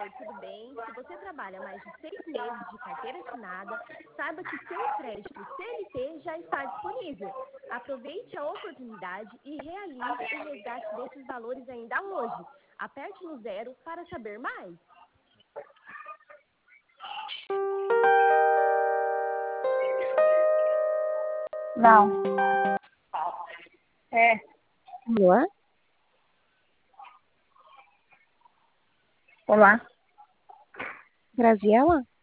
Oi, tudo bem? Se você trabalha mais de 6 meses de carteira assinada, saiba que seu crédito CLT já está disponível. Aproveite a oportunidade e realize o resgate desses valores ainda hoje. Aperte no 0 para saber mais. Não. É. Olá? Olá. Graziela?